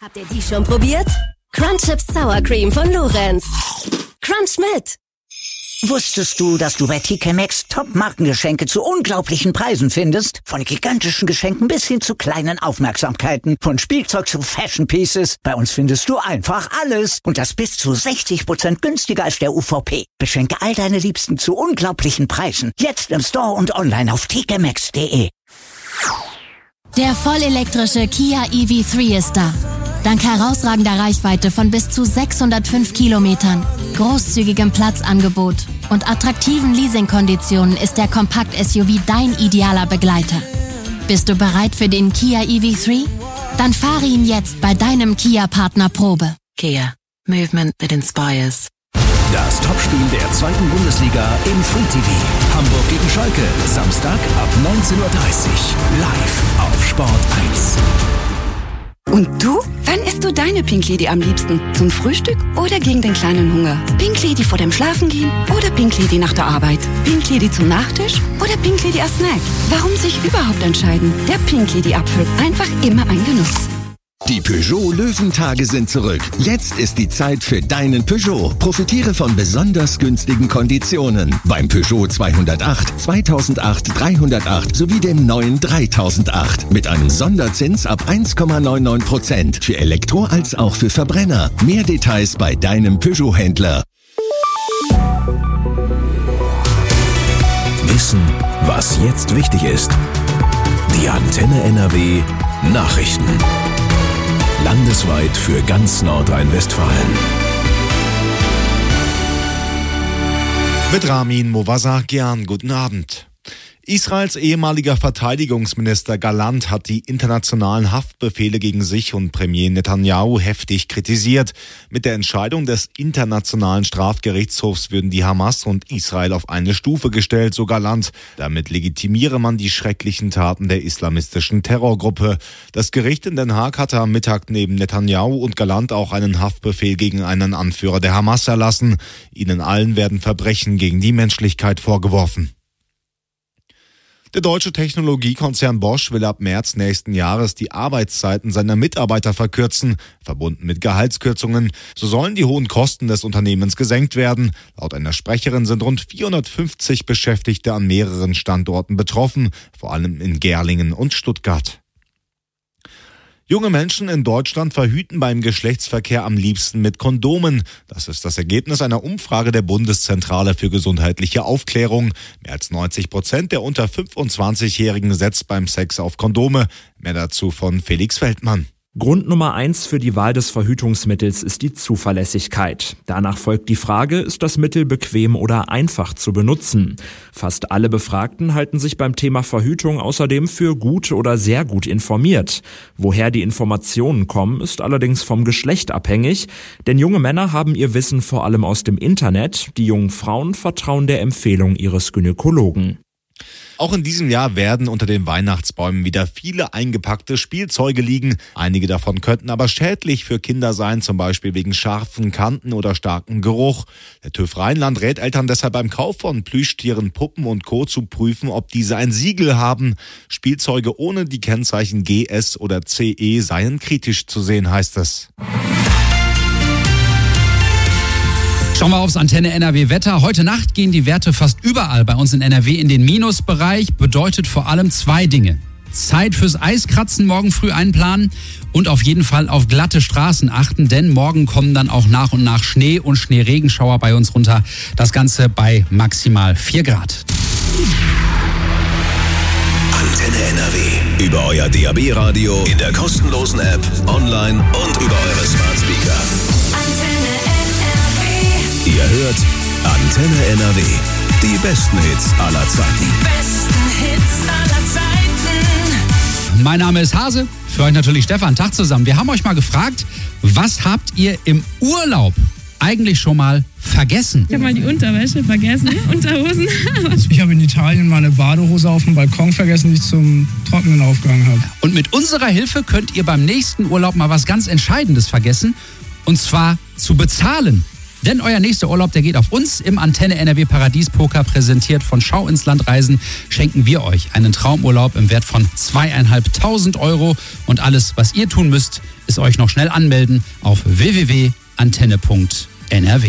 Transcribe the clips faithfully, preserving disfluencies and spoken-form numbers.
Habt ihr die schon probiert? Crunch Chips Sour Cream von Lorenz. Crunch mit! Wusstest du, dass du bei T K Maxx Top-Markengeschenke zu unglaublichen Preisen findest? Von gigantischen Geschenken bis hin zu kleinen Aufmerksamkeiten. Von Spielzeug zu Fashion Pieces. Bei uns findest du einfach alles. Und das bis zu sechzig Prozent günstiger als der U V P. Beschenke all deine Liebsten zu unglaublichen Preisen. Jetzt im Store und online auf t k maxx punkt d e. Der vollelektrische Kia E V drei ist da. Dank herausragender Reichweite von bis zu sechshundertfünf Kilometern, großzügigem Platzangebot und attraktiven Leasingkonditionen ist der Kompakt-S U V dein idealer Begleiter. Bist du bereit für den Kia E V drei? Dann fahre ihn jetzt bei deinem Kia-Partner Probe. Kia. Movement that inspires. Das Topspiel der zweiten Bundesliga im Free T V. Hamburg gegen Schalke. Samstag ab neunzehn Uhr dreißig. Live auf Sport eins. Und du? Wann isst du deine Pink Lady am liebsten? Zum Frühstück oder gegen den kleinen Hunger? Pink Lady vor dem Schlafengehen oder Pink Lady nach der Arbeit? Pink Lady zum Nachtisch oder Pink Lady als Snack? Warum sich überhaupt entscheiden? Der Pink Lady Apfel. Einfach immer ein Genuss. Die Peugeot Löwentage sind zurück. Jetzt ist die Zeit für deinen Peugeot. Profitiere von besonders günstigen Konditionen. Beim Peugeot zweihundertacht, zweitausendacht, dreihundertacht sowie dem neuen dreitausendacht. Mit einem Sonderzins ab eins Komma neunundneunzig Prozent. Für Elektro- als auch für Verbrenner. Mehr Details bei deinem Peugeot-Händler. Wissen, was jetzt wichtig ist. Die Antenne N R W Nachrichten. Landesweit für ganz Nordrhein-Westfalen. Mit Ramin Movasakian, guten Abend. Israels ehemaliger Verteidigungsminister Gallant hat die internationalen Haftbefehle gegen sich und Premier Netanyahu heftig kritisiert. Mit der Entscheidung des Internationalen Strafgerichtshofs würden die Hamas und Israel auf eine Stufe gestellt, so Gallant. Damit legitimiere man die schrecklichen Taten der islamistischen Terrorgruppe. Das Gericht in Den Haag hatte am Mittag neben Netanyahu und Gallant auch einen Haftbefehl gegen einen Anführer der Hamas erlassen. Ihnen allen werden Verbrechen gegen die Menschlichkeit vorgeworfen. Der deutsche Technologiekonzern Bosch will ab März nächsten Jahres die Arbeitszeiten seiner Mitarbeiter verkürzen, verbunden mit Gehaltskürzungen. So sollen die hohen Kosten des Unternehmens gesenkt werden. Laut einer Sprecherin sind rund vierhundertfünfzig Beschäftigte an mehreren Standorten betroffen, vor allem in Gerlingen und Stuttgart. Junge Menschen in Deutschland verhüten beim Geschlechtsverkehr am liebsten mit Kondomen. Das ist das Ergebnis einer Umfrage der Bundeszentrale für gesundheitliche Aufklärung. Mehr als neunzig Prozent der unter fünfundzwanzigjährigen setzt beim Sex auf Kondome. Mehr dazu von Felix Feldmann. Grund Nummer eins für die Wahl des Verhütungsmittels ist die Zuverlässigkeit. Danach folgt die Frage, ist das Mittel bequem oder einfach zu benutzen? Fast alle Befragten halten sich beim Thema Verhütung außerdem für gut oder sehr gut informiert. Woher die Informationen kommen, ist allerdings vom Geschlecht abhängig, denn junge Männer haben ihr Wissen vor allem aus dem Internet, die jungen Frauen vertrauen der Empfehlung ihres Gynäkologen. Auch in diesem Jahr werden unter den Weihnachtsbäumen wieder viele eingepackte Spielzeuge liegen. Einige davon könnten aber schädlich für Kinder sein, zum Beispiel wegen scharfen Kanten oder starkem Geruch. Der TÜV Rheinland rät Eltern deshalb beim Kauf von Plüschtieren, Puppen und Co. zu prüfen, ob diese ein Siegel haben. Spielzeuge ohne die Kennzeichen G S oder C E seien kritisch zu sehen, heißt es. Schauen wir aufs Antenne N R W Wetter. Heute Nacht gehen die Werte fast überall bei uns in N R W in den Minusbereich. Bedeutet vor allem zwei Dinge. Zeit fürs Eiskratzen morgen früh einplanen und auf jeden Fall auf glatte Straßen achten, denn morgen kommen dann auch nach und nach Schnee und Schneeregenschauer bei uns runter. Das Ganze bei maximal vier Grad. Antenne N R W. Über euer D A B-Radio, in der kostenlosen App, online und über eure Smart Speaker. Antenne N R W. Ihr hört Antenne N R W. Die besten Hits aller Zeiten. Die besten Hits aller Zeiten. Mein Name ist Hase, für euch natürlich Stefan. Tag zusammen. Wir haben euch mal gefragt, was habt ihr im Urlaub eigentlich schon mal vergessen? Ich habe mal die Unterwäsche vergessen, Unterhosen. Ich habe in Italien meine Badehose auf dem Balkon vergessen, die ich zum Trocknen aufgehangen habe. Und mit unserer Hilfe könnt ihr beim nächsten Urlaub mal was ganz Entscheidendes vergessen. Und zwar zu bezahlen. Denn euer nächster Urlaub, der geht auf uns. Im Antenne N R W Paradies Poker, präsentiert von Schau ins Land Reisen, schenken wir euch einen Traumurlaub im Wert von zweitausendfünfhundert Euro. Und alles, was ihr tun müsst, ist euch noch schnell anmelden auf w w w punkt antenne punkt n r w.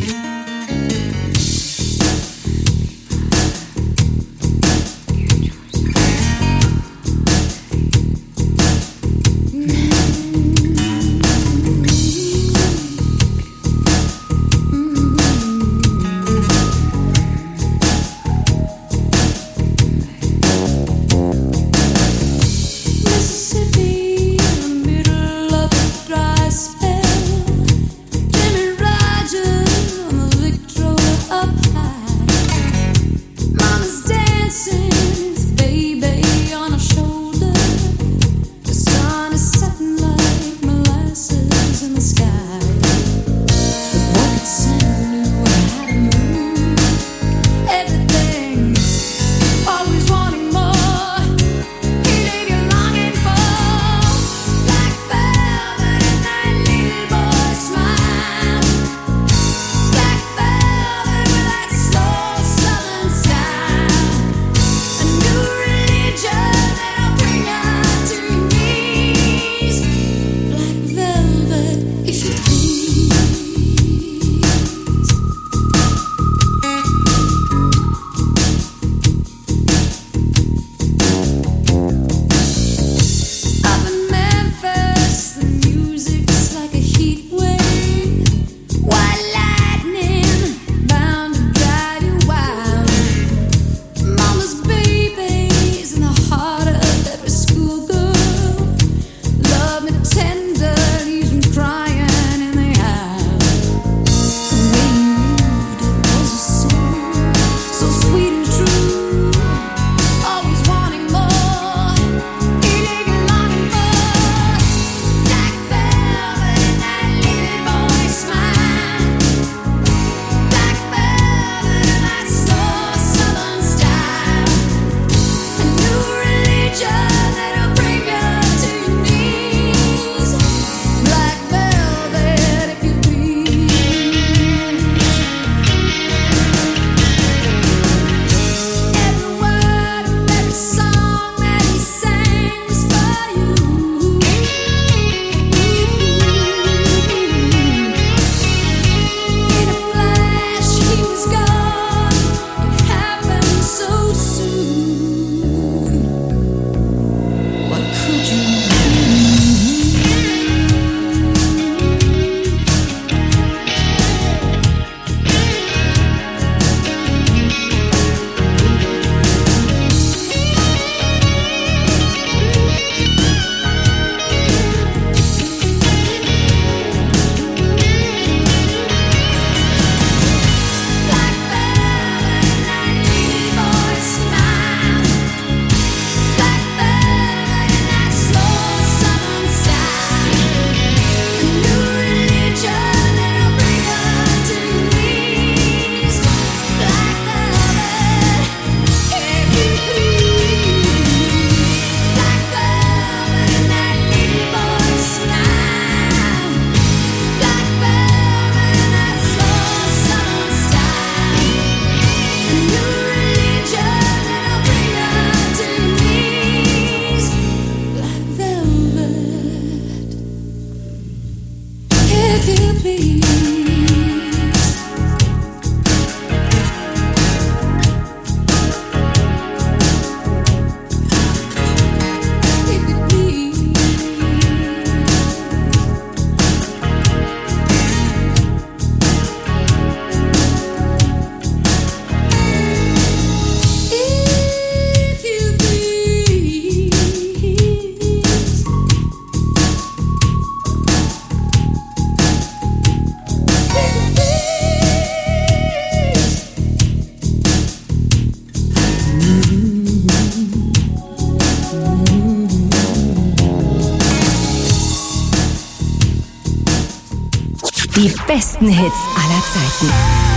Die besten Hits aller Zeiten.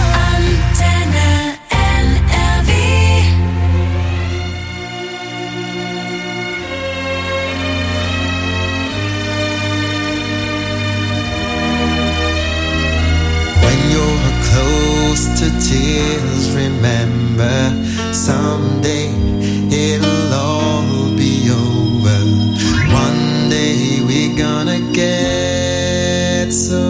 Antenne N R W. When you're a tears, remember, someday it'll all be over. One day we're gonna get so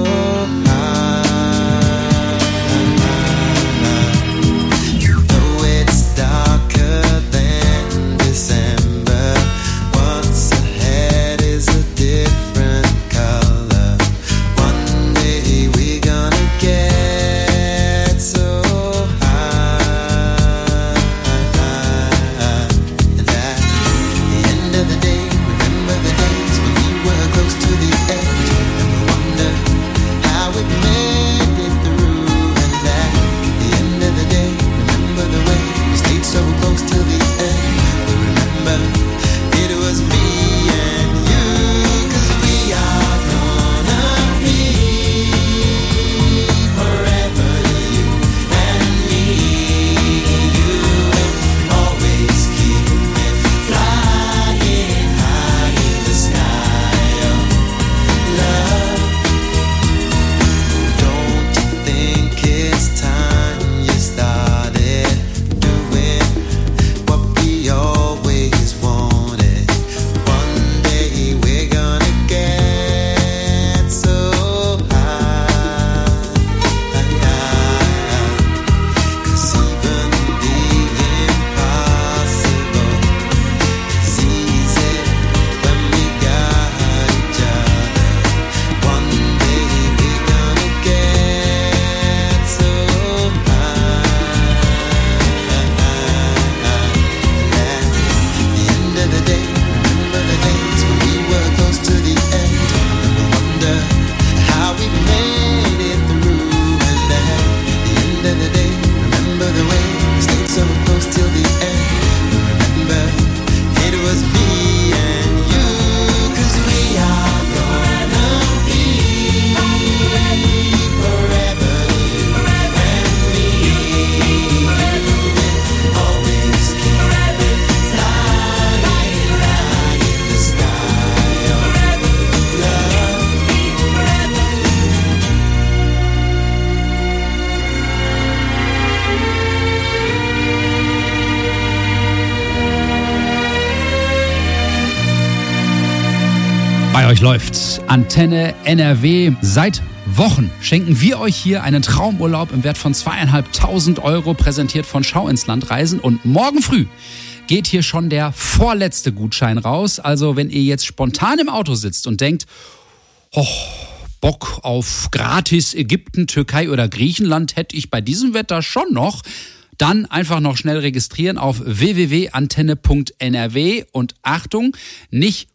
Bei euch läuft's. Antenne N R W. Seit Wochen schenken wir euch hier einen Traumurlaub im Wert von zweieinhalbtausend Euro, präsentiert von Schau ins Land Reisen. Und morgen früh geht hier schon der vorletzte Gutschein raus. Also wenn ihr jetzt spontan im Auto sitzt und denkt, oh, Bock auf gratis Ägypten, Türkei oder Griechenland hätte ich bei diesem Wetter schon noch, dann einfach noch schnell registrieren auf w w w punkt antenne punkt n r w und Achtung, nicht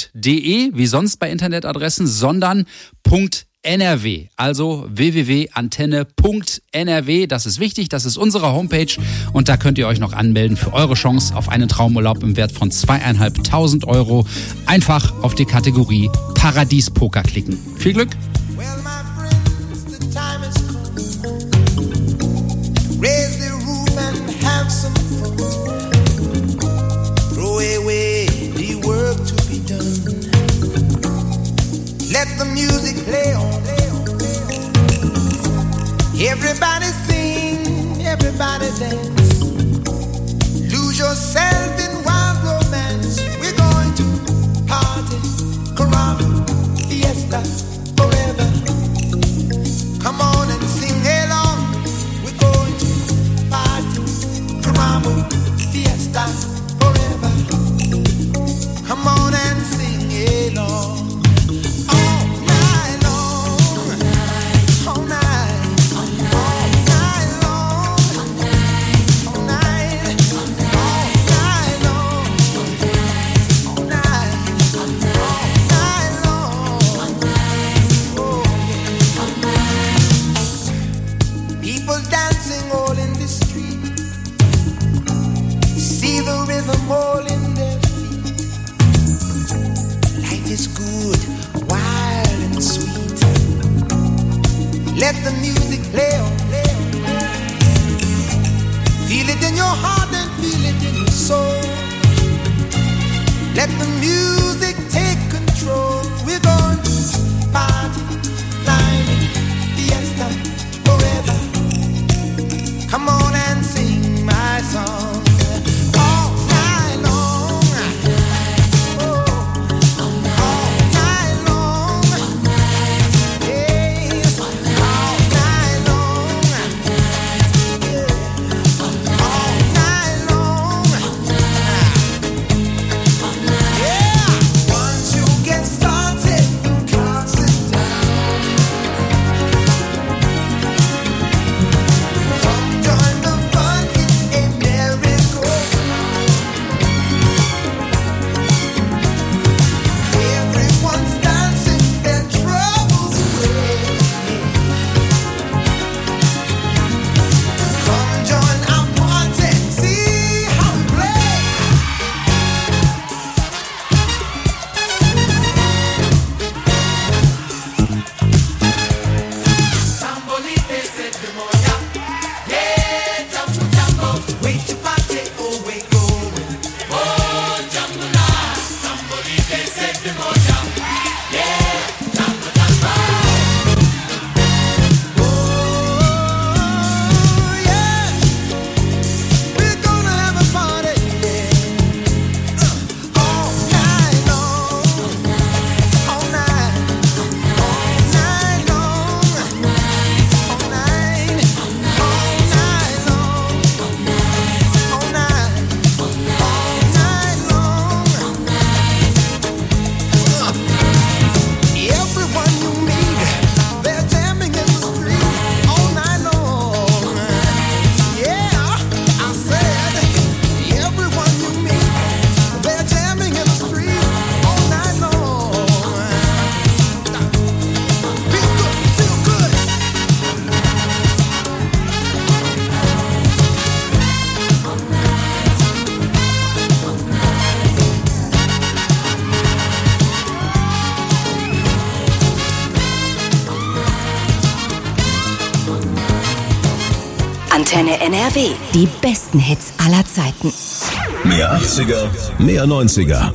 .de wie sonst bei Internetadressen, sondern .nrw, also w w w punkt antenne punkt n r w. Das ist wichtig, das ist unsere Homepage und da könnt ihr euch noch anmelden für eure Chance auf einen Traumurlaub im Wert von zweieinhalbtausend Euro. Einfach auf die Kategorie Paradiespoker klicken. Viel Glück! Raise the roof and have some fun. Throw away the work to be done. Let the music play on. Everybody sing, everybody dance. Lose yourself in wild romance. We're going to party, caramba, fiesta, forever. Come on and sing along. Caramba, fiesta, forever. Come on and sing along. All night long. All night. All night long. All night. All night long. All night. All night long. Oh, yeah. People dancing all in the street. See the rhythm all in their feet. Life is good, wild and sweet. Let the music play on. Feel it in your heart and feel it in your soul. Let the music take control. We're going to party, climbing, fiesta, forever. Antenne N R W. Die besten Hits aller Zeiten. Mehr achtziger, mehr neunziger.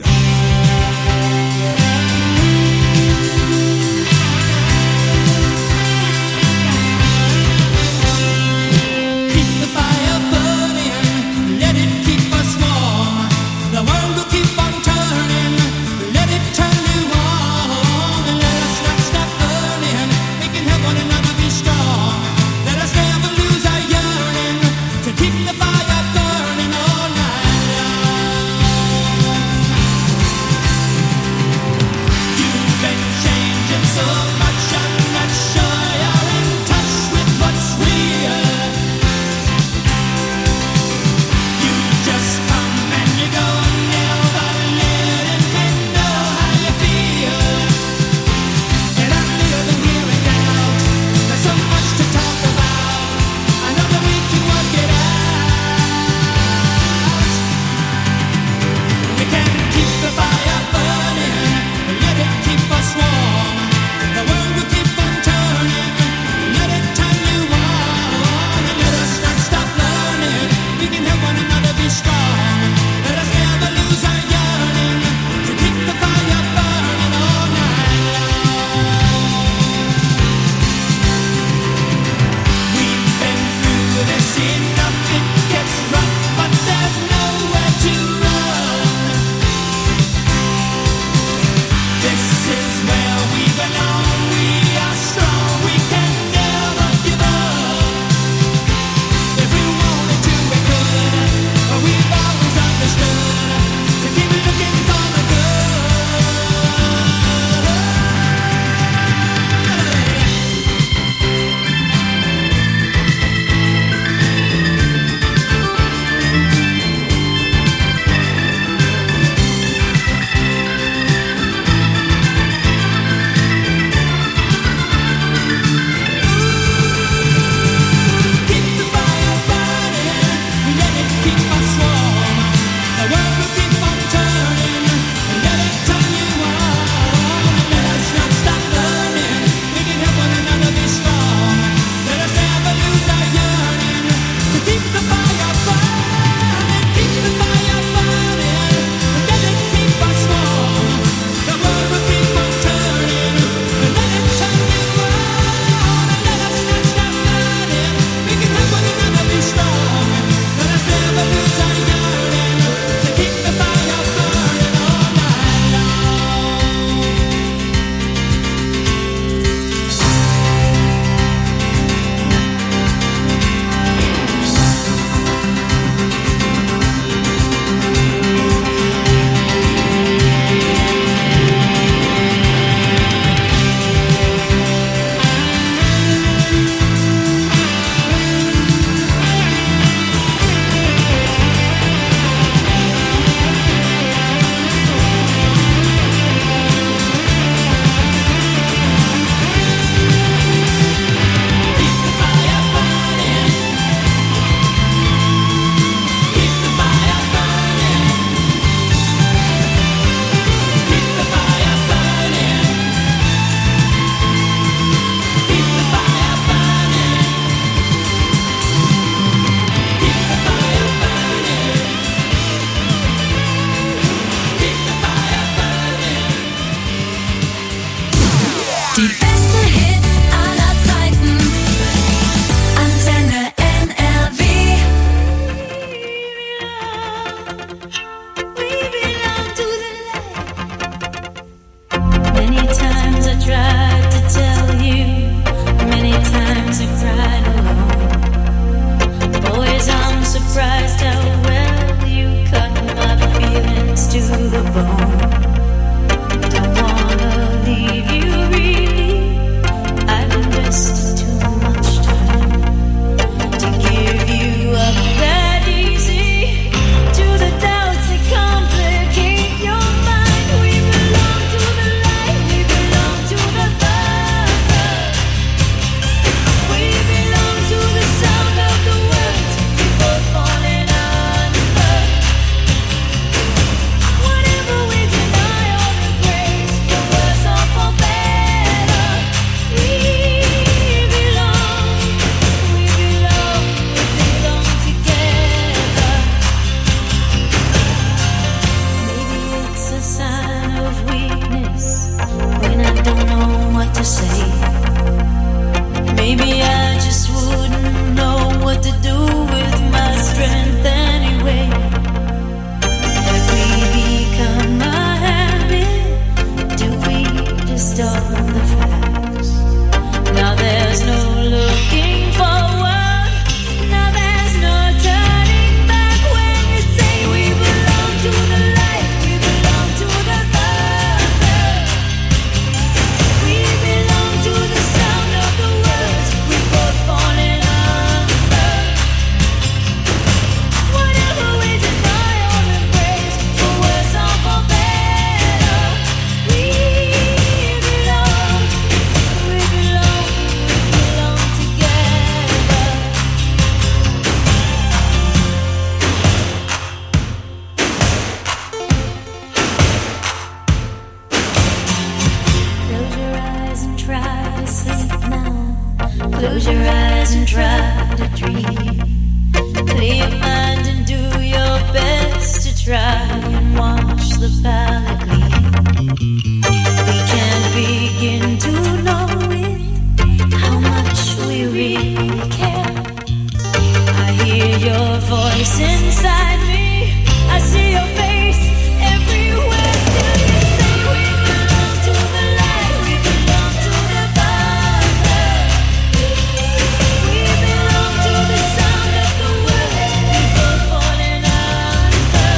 sleep now. Close your eyes and try to dream. Clear your mind and do your best to try and wash the palate clean. We can't begin to know it, how much we really care. I hear your voice inside me, I see your face everywhere. Still you say we belong to the light, we belong to the Father. We belong to the sound of the words before falling under.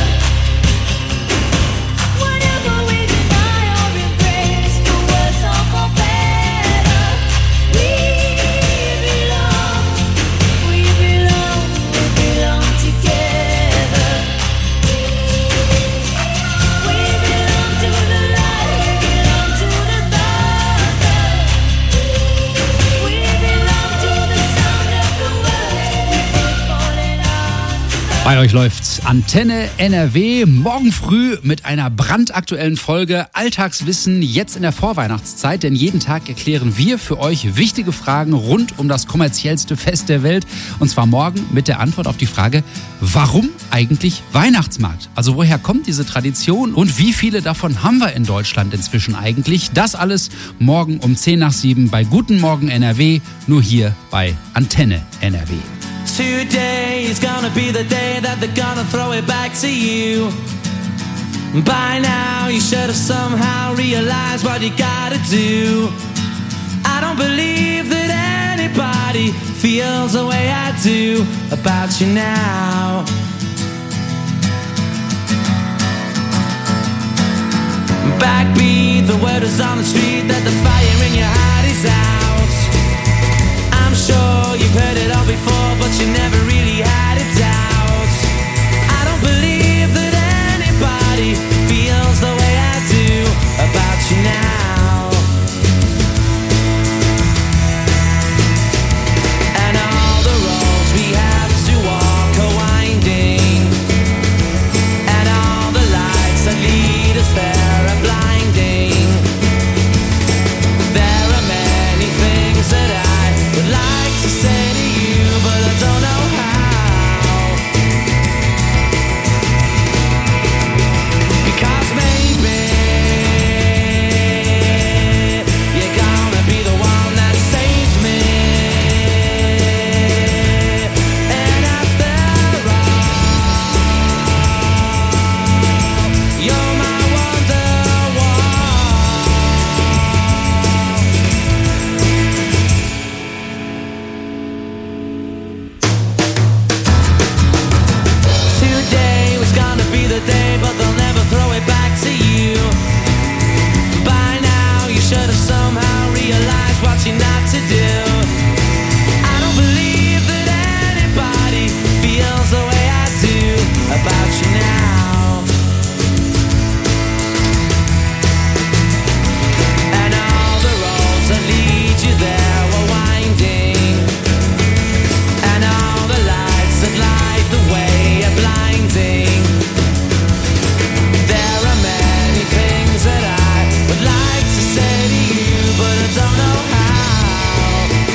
Whatever we deny or embrace, for worse or for better, we belong, we belong, we belong together. We belong to the light, we belong to the Father. We belong to the sound of the words before falling under. Bei euch läuft's Antenne N R W, morgen früh mit einer brandaktuellen Folge Alltagswissen jetzt in der Vorweihnachtszeit, denn jeden Tag erklären wir für euch wichtige Fragen rund um das kommerziellste Fest der Welt, und zwar morgen mit der Antwort auf die Frage, warum eigentlich Weihnachtsmarkt? Also woher kommt diese Tradition und wie viele davon haben wir in Deutschland inzwischen eigentlich? Das alles morgen um zehn nach sieben bei Guten Morgen N R W, nur hier bei Antenne N R W. Today is gonna be the day that they're gonna throw it back to you. By now you should have somehow realized what you gotta do. I don't believe that anybody feels the way I do about you now. Backbeat, the word is on the street that the fire in your heart is out. I'm sure you've heard it all before, but you never really had a doubt. I don't believe that anybody feels the way I do about you now. And all the roads we have to walk are winding, and all the lights that lead us there are blinding. There are many things that I would like to say to you, but I don't know how. Because maybe you're gonna be the one that saves me. And after all, you're my wonderwall. Today was gonna be the day, but they'll never throw it back to you. By now you should have somehow realized what you're not to do. I don't believe that anybody feels the way I do about you now. And all the roads that lead you there were winding, and all the lights that light the way are blinding. There are many things that I would like to say to you, but I don't know how.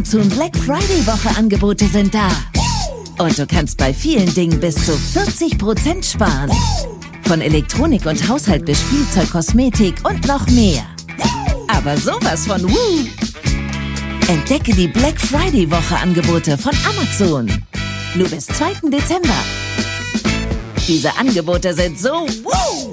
Amazon Black Friday Woche Angebote sind da. Und du kannst bei vielen Dingen bis zu vierzig Prozent sparen. Von Elektronik und Haushalt bis Spielzeug, Kosmetik und noch mehr. Aber sowas von Woo! Entdecke die Black Friday Woche Angebote von Amazon. Nur bis zweiten Dezember. Diese Angebote sind so Woo!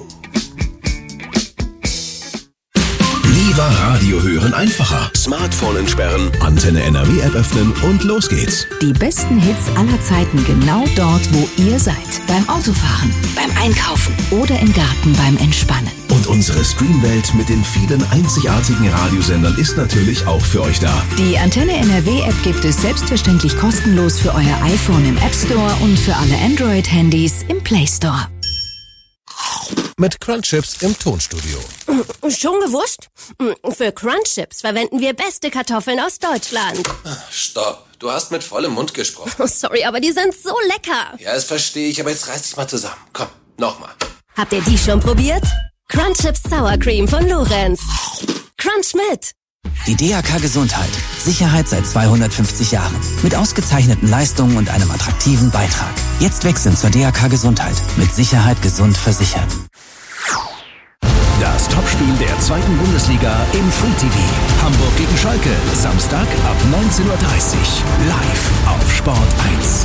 Viva Radio hören einfacher. Smartphone entsperren, Antenne N R W-App öffnen und los geht's. Die besten Hits aller Zeiten genau dort, wo ihr seid. Beim Autofahren, beim Einkaufen oder im Garten beim Entspannen. Und unsere Streamwelt mit den vielen einzigartigen Radiosendern ist natürlich auch für euch da. Die Antenne N R W-App gibt es selbstverständlich kostenlos für euer iPhone im App Store und für alle Android-Handys im Play Store. Mit Crunchips im Tonstudio. Schon gewusst? Für Crunchips verwenden wir beste Kartoffeln aus Deutschland. Stopp, du hast mit vollem Mund gesprochen. Sorry, aber die sind so lecker. Ja, das verstehe ich, aber jetzt reiß dich mal zusammen. Komm, nochmal. Habt ihr die schon probiert? Crunchips Sour Cream von Lorenz. Crunch mit. Die D A K Gesundheit. Sicherheit seit zweihundertfünfzig Jahren. Mit ausgezeichneten Leistungen und einem attraktiven Beitrag. Jetzt wechseln zur D A K Gesundheit. Mit Sicherheit gesund versichert. Das Topspiel der zweiten Bundesliga im Free T V. Hamburg gegen Schalke. Samstag ab neunzehn Uhr dreißig. Live auf Sport eins.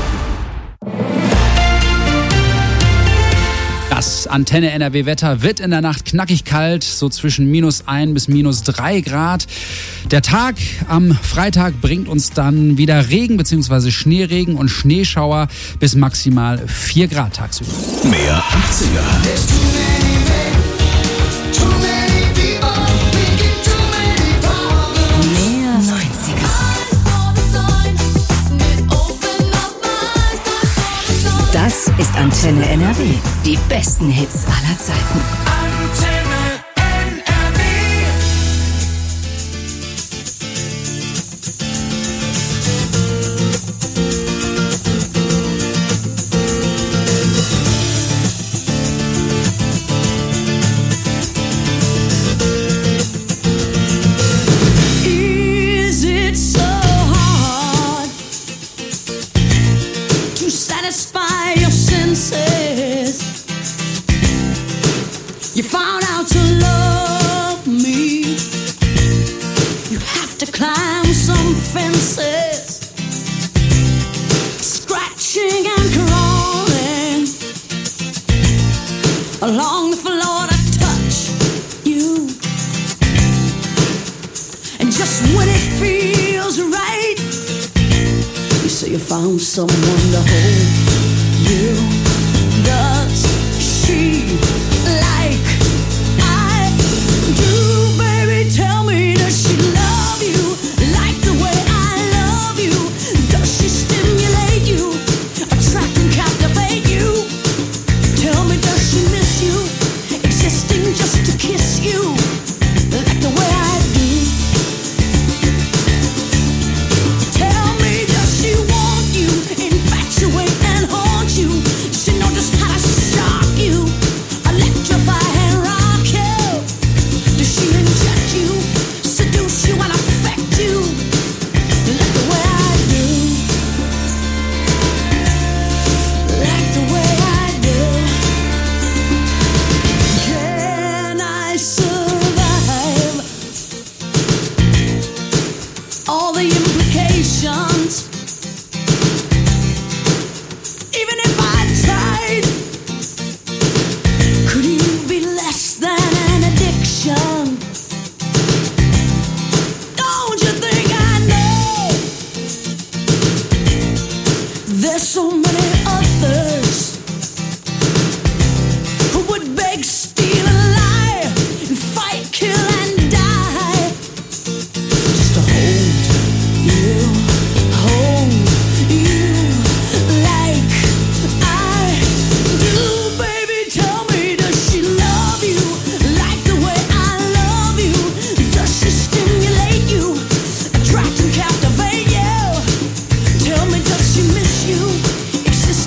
Das Antenne N R W-Wetter wird in der Nacht knackig kalt, so zwischen minus ein bis minus drei Grad. Der Tag am Freitag bringt uns dann wieder Regen bzw. Schneeregen und Schneeschauer bis maximal vier Grad tagsüber. Mehr achtziger. Mehr neunziger. Das ist Antenne N R W. Die besten Hits aller Zeiten. Antenne N R W. Is it so hard to satisfy your senses? You found out to love me. You have to climb some fences, scratching and crawling along the floor to touch you. And just when it feels right, you say you found someone to hold you. Does she like I do, baby? Tell me, does she love you like the way I love you? Does she stimulate you, attract and captivate you? Tell me, does she miss you, existing just to kiss you like the way I do? Tell me, does she want you, infatuate and haunt you? Does she know just how to shock you, electrify and rock you? Does she inject you, seduce you and affect you like the way I do? Like the way I do. Can I survive all the implications? Even if I tried, could you be less than an addiction? Don't you think I know there's so many others who would beg, steal, and lie, and fight, kill, and die just to hold you, hold you like I do, baby. Tell me, does she love you like the way I love you? Does she stimulate you, attract and captivate you? Tell me, does she miss you, exist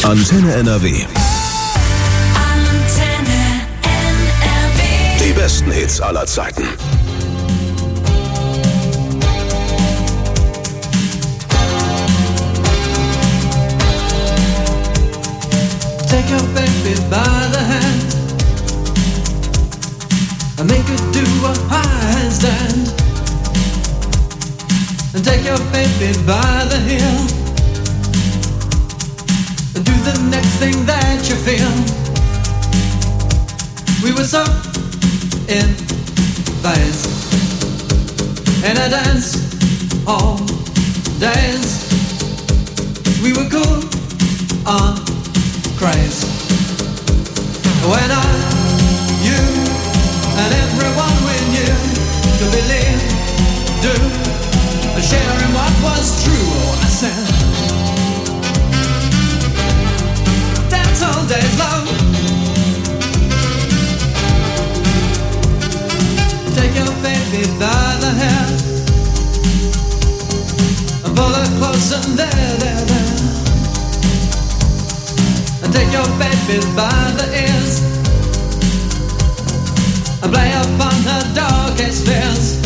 Antenne N R W. Antenne N R W. Die besten Hits aller Zeiten. Take your baby by the hand and make her do a handstand. And take your baby by the heel and do the next thing that you feel. We were so in phase in a dance all days. We were cool on craze. When I, you, and everyone we knew could believe, do, and sharing what was true. Oh, I said, dance all day long. Take your baby by the hair and pull her close and there, there, there. And take your baby by the ears and play upon her darkest fears.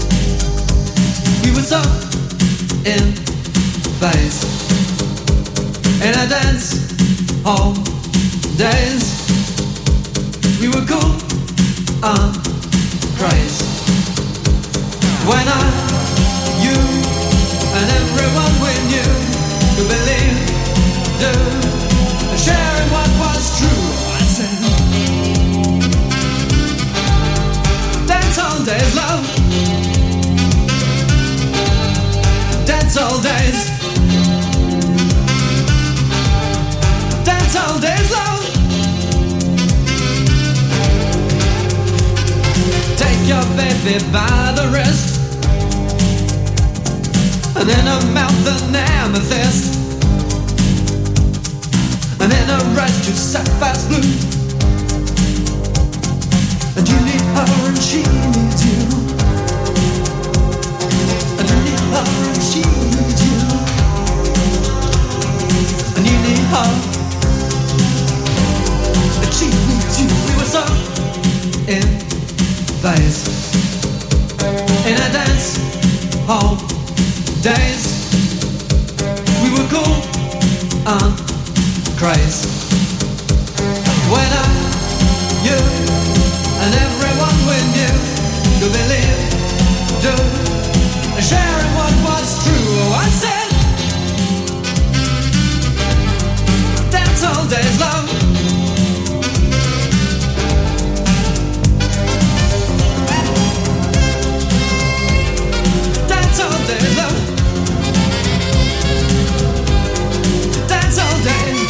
We were so in phase in a dance hall days. We were cool on craze. When I, you, and everyone we knew could believe, do, sharing what was true. I said, dance all days, love. Dance all days. Dance all days, love. Take your baby by the wrist and in her mouth an amethyst. And in a rush to sapphire's blue. And you need her and she needs you. And you need her and she needs you. And you need her and she needs you. We were so in phase in a dance hall days. We were cool on craze. When I, you, and everyone we knew could believe, do, and sharing what was true. Oh, I said, dance all days, love. Dance all days, love. Dance all days.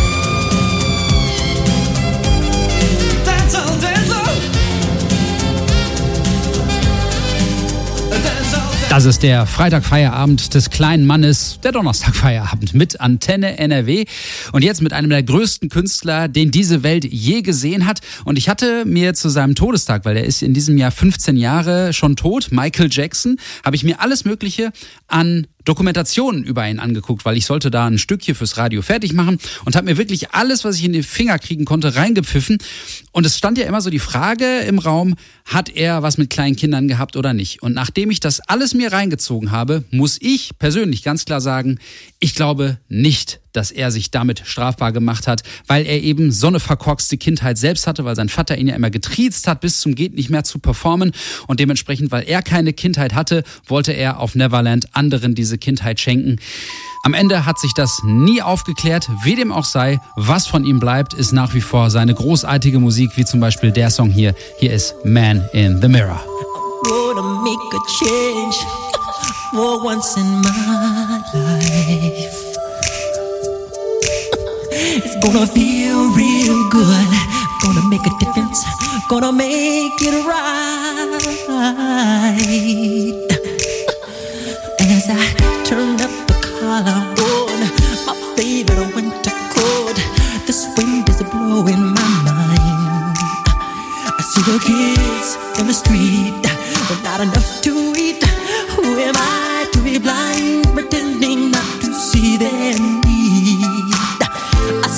Das ist der Freitagfeierabend des kleinen Mannes, der Donnerstagfeierabend mit Antenne N R W und jetzt mit einem der größten Künstler, den diese Welt je gesehen hat. Und ich hatte mir zu seinem Todestag, weil er ist in diesem Jahr fünfzehn Jahre schon tot, Michael Jackson, habe ich mir alles Mögliche an Dokumentationen über ihn angeguckt, weil ich sollte da ein Stückchen fürs Radio fertig machen und habe mir wirklich alles, was ich in die Finger kriegen konnte, reingepfiffen. Und es stand ja immer so die Frage im Raum, hat er was mit kleinen Kindern gehabt oder nicht? Und nachdem ich das alles mir reingezogen habe, muss ich persönlich ganz klar sagen, ich glaube nicht, dass er sich damit strafbar gemacht hat, weil er eben so eine verkorkste Kindheit selbst hatte, weil sein Vater ihn ja immer getriezt hat, bis zum geht nicht mehr zu performen und dementsprechend, weil er keine Kindheit hatte, wollte er auf Neverland anderen diese Kindheit schenken. Am Ende hat sich das nie aufgeklärt, wie dem auch sei. Was von ihm bleibt, ist nach wie vor seine großartige Musik, wie zum Beispiel der Song hier. Hier ist Man in the Mirror. Gonna make a change for once in my life. It's gonna feel real good. Gonna make a difference. Gonna make it right. As I turn up the collar on my favorite winter coat, this wind is blowing my mind. I see the kids in the street, but not enough to eat. Who am I to be blind, pretending not to see their need? I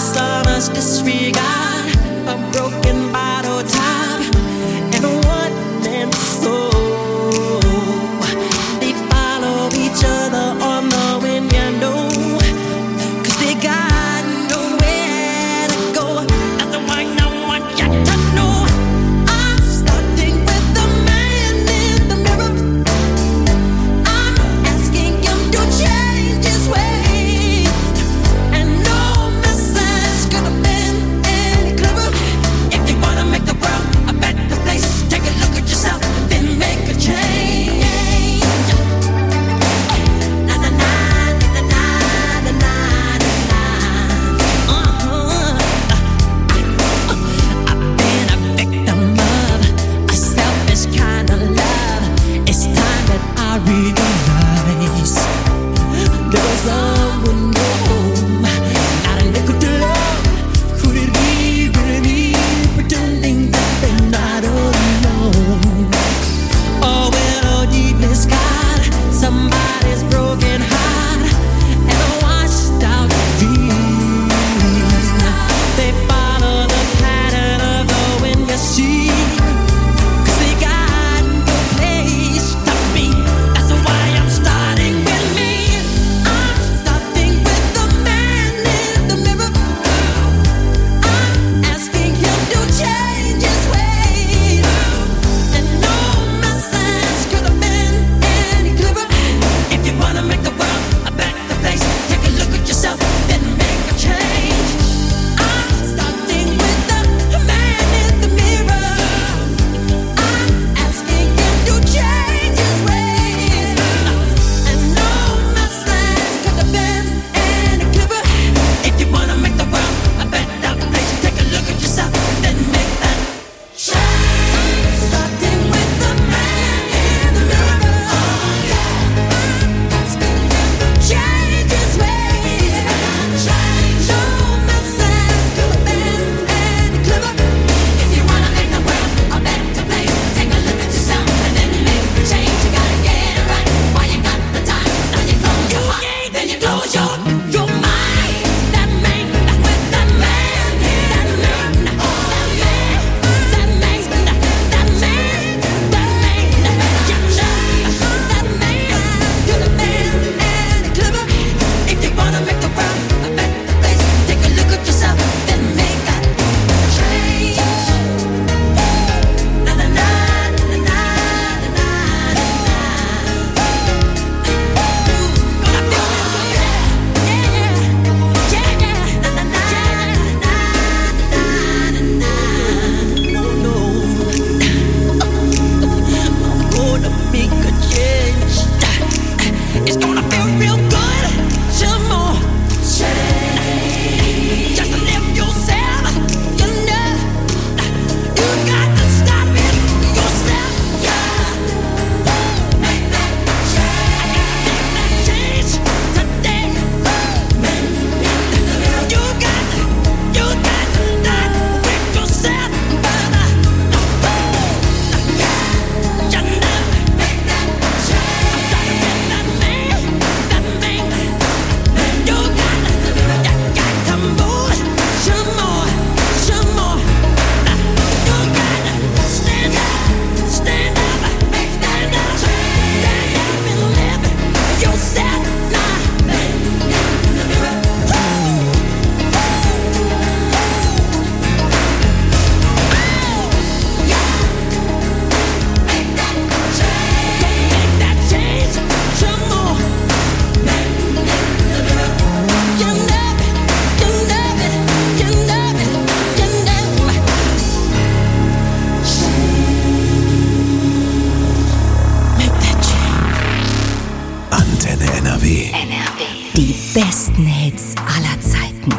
Die besten Hits aller Zeiten.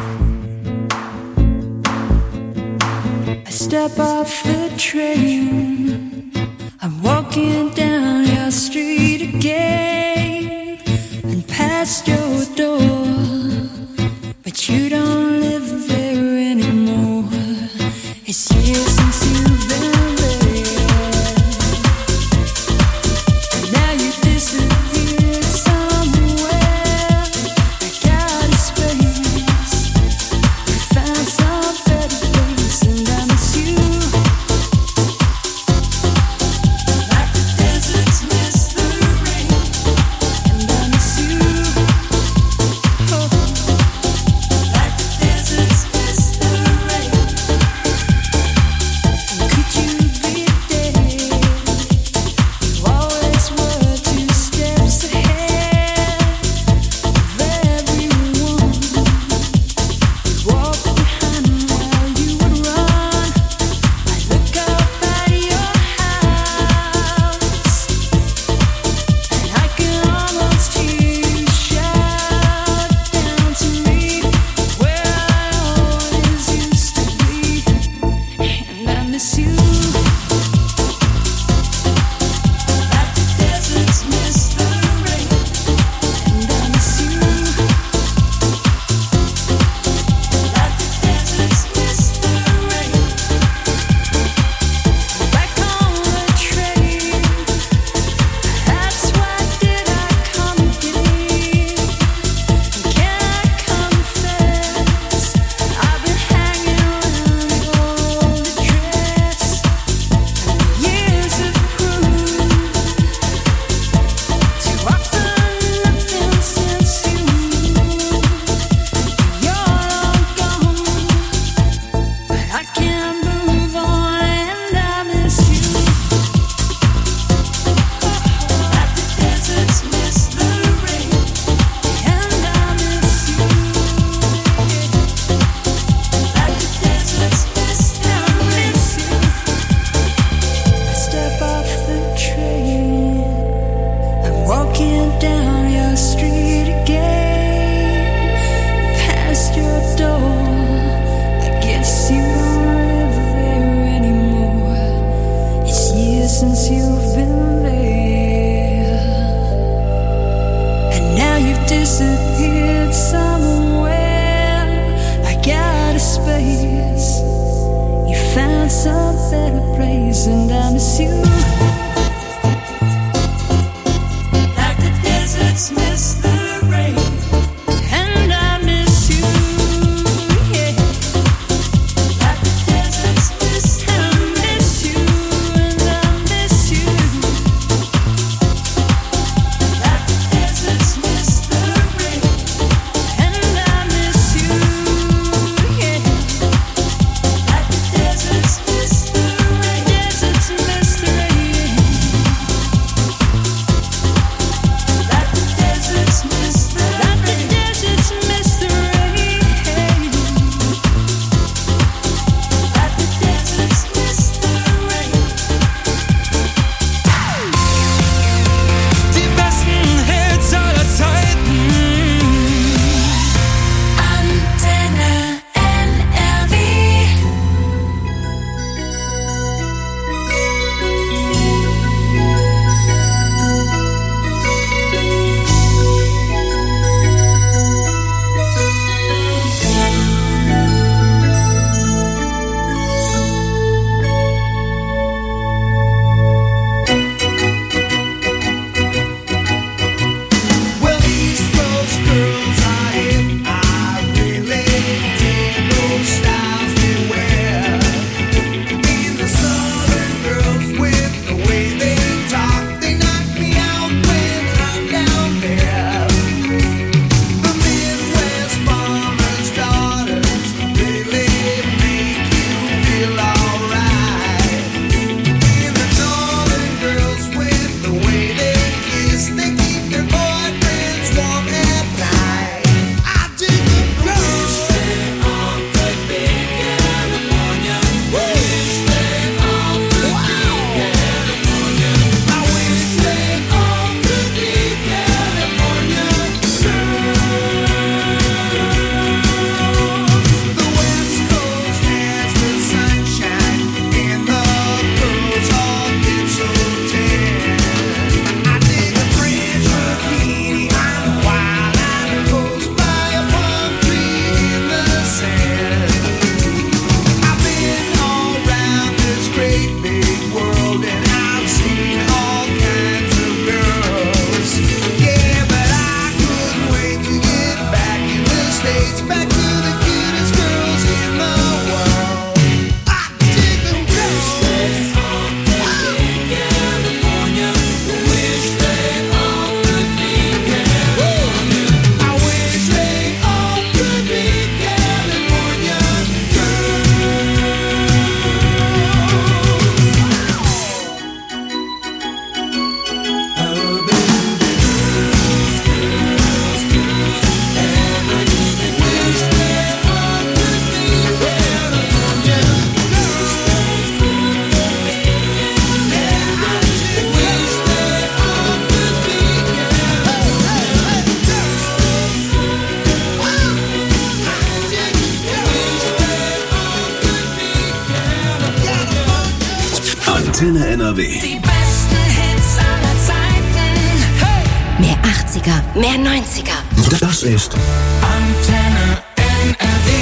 I step off the train, I'm walking down your street again and past your door, but you don't live there anymore. It's years since you've been there, and now you disappeared somewhere. I got a space, found some better place, and I miss you like the deserts miss the rain, and I miss you, oh, like the deserts miss the rain. And could you be there? You always were two steps ahead of everyone. You'd walk behind while you would run. I look up at your house, and I can almost hear you shout down to me where I always used to be, and I miss you like the deserts miss the rain, and I miss you like the deserts miss the rain. Back on the train, that's why did I come again? Can I confess, I've been hanging around your old address, and years have proved to offer nothing since you moved. You're long gone, but I can't move on, and I miss you like the deserts miss the rain, and I miss you like the deserts miss the rain. I step off the train, I'm walking down your street again, past your door. I guess you don't live there anymore. It's years since you've been there, and now you've disappeared somewhere. I got a space, you found some better place, and I miss you like the deserts miss the rain, and I miss you, yeah, like the deserts miss, and I miss you, and I miss you like the deserts miss the rain, and I miss you, yeah, like the deserts miss the rain, deserts miss the rain. Antenne N R W. Die besten Hits aller Zeiten. Hey! Mehr achtziger, mehr neunziger. Das ist Antenne N R W.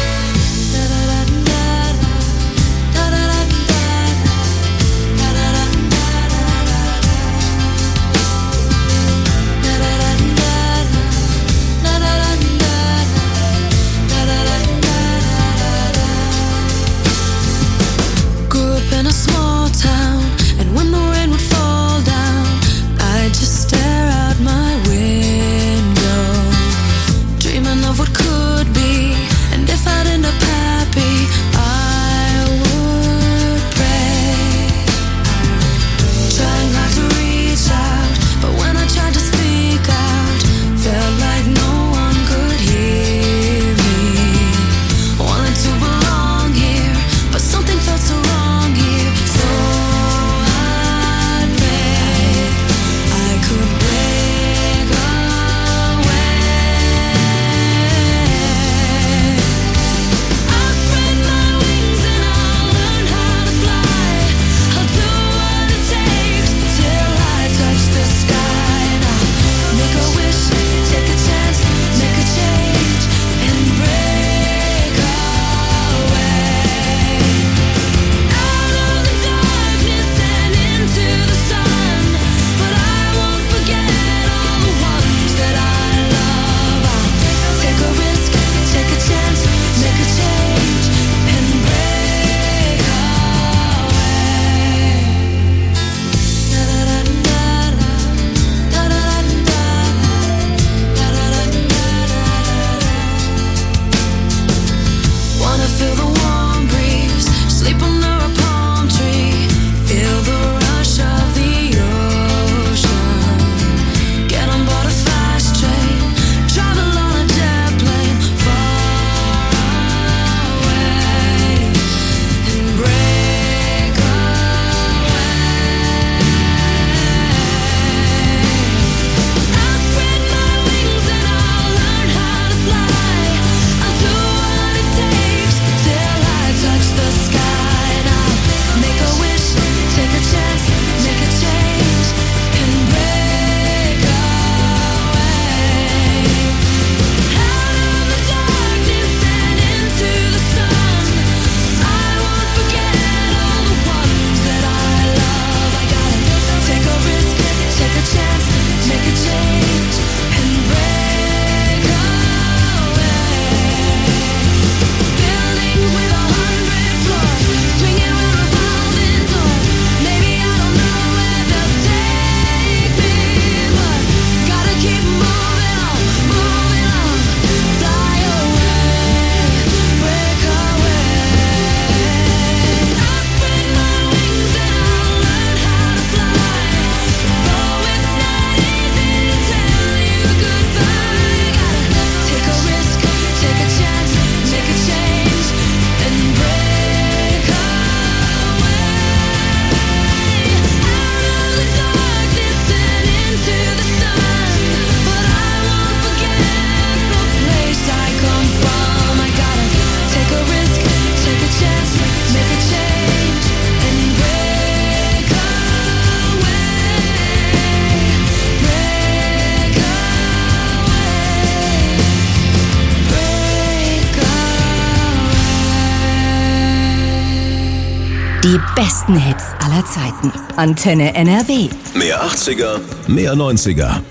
Die besten Hits aller Zeiten. Antenne N R W. Mehr achtziger, mehr neunziger.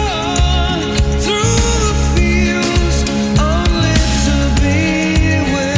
Through the fields, only to be with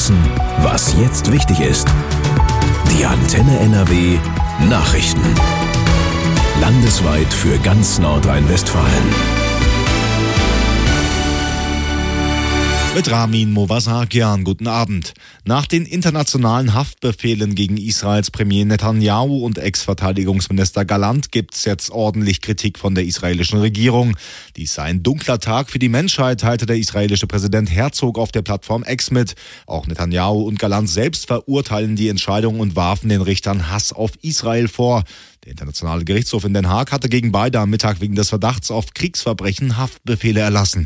wissen, was jetzt wichtig ist. Die Antenne N R W Nachrichten. Landesweit für ganz Nordrhein-Westfalen. Mit Ramin Movasakian, guten Abend. Nach den internationalen Haftbefehlen gegen Israels Premier Netanyahu und Ex-Verteidigungsminister Gallant gibt's jetzt ordentlich Kritik von der israelischen Regierung. Dies sei ein dunkler Tag für die Menschheit, teilte der israelische Präsident Herzog auf der Plattform X mit. Auch Netanyahu und Gallant selbst verurteilen die Entscheidung und warfen den Richtern Hass auf Israel vor. Der Internationale Gerichtshof in Den Haag hatte gegen beide am Mittag wegen des Verdachts auf Kriegsverbrechen Haftbefehle erlassen.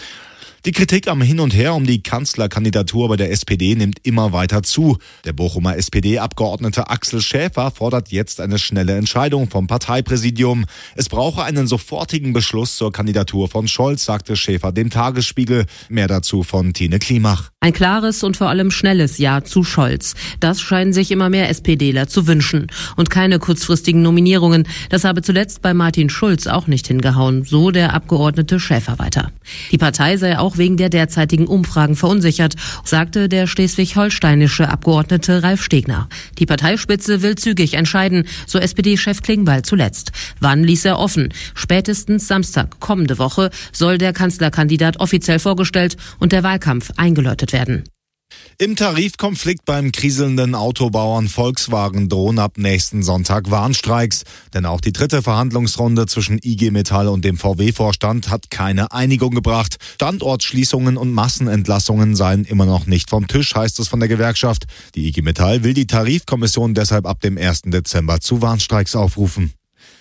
Die Kritik am Hin und Her um die Kanzlerkandidatur bei der S P D nimmt immer weiter zu. Der Bochumer S P D-Abgeordnete Axel Schäfer fordert jetzt eine schnelle Entscheidung vom Parteipräsidium. Es brauche einen sofortigen Beschluss zur Kandidatur von Scholz, sagte Schäfer dem Tagesspiegel. Mehr dazu von Tine Klimach. Ein klares und vor allem schnelles Ja zu Scholz. Das scheinen sich immer mehr SPDler zu wünschen. Und keine kurzfristigen Nominierungen. Das habe zuletzt bei Martin Schulz auch nicht hingehauen, so der Abgeordnete Schäfer weiter. Die Partei sei auch wegen der derzeitigen Umfragen verunsichert, sagte der schleswig-holsteinische Abgeordnete Ralf Stegner. Die Parteispitze will zügig entscheiden, so S P D-Chef Klingbeil zuletzt. Wann ließ er offen? Spätestens Samstag kommende Woche soll der Kanzlerkandidat offiziell vorgestellt und der Wahlkampf eingeläutet werden. Im Tarifkonflikt beim kriselnden Autobauern Volkswagen drohen ab nächsten Sonntag Warnstreiks. Denn auch die dritte Verhandlungsrunde zwischen I G Metall und dem V W-Vorstand hat keine Einigung gebracht. Standortschließungen und Massenentlassungen seien immer noch nicht vom Tisch, heißt es von der Gewerkschaft. Die I G Metall will die Tarifkommission deshalb ab dem ersten Dezember zu Warnstreiks aufrufen.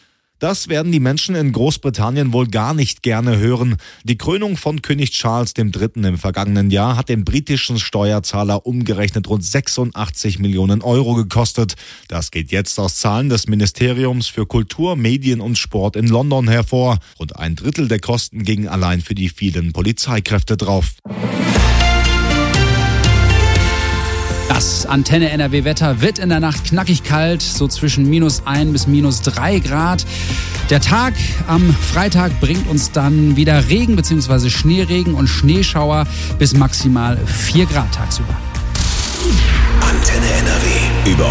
Das werden die Menschen in Großbritannien wohl gar nicht gerne hören. Die Krönung von König Charles der Dritte im vergangenen Jahr hat den britischen Steuerzahler umgerechnet rund sechsundachtzig Millionen Euro gekostet. Das geht jetzt aus Zahlen des Ministeriums für Kultur, Medien und Sport in London hervor. Rund ein Drittel der Kosten ging allein für die vielen Polizeikräfte drauf. Das Antenne N R W-Wetter wird in der Nacht knackig kalt, so zwischen minus ein bis minus drei Grad. Der Tag am Freitag bringt uns dann wieder Regen bzw. Schneeregen und Schneeschauer bis maximal vier Grad tagsüber. Antenne N R W. Über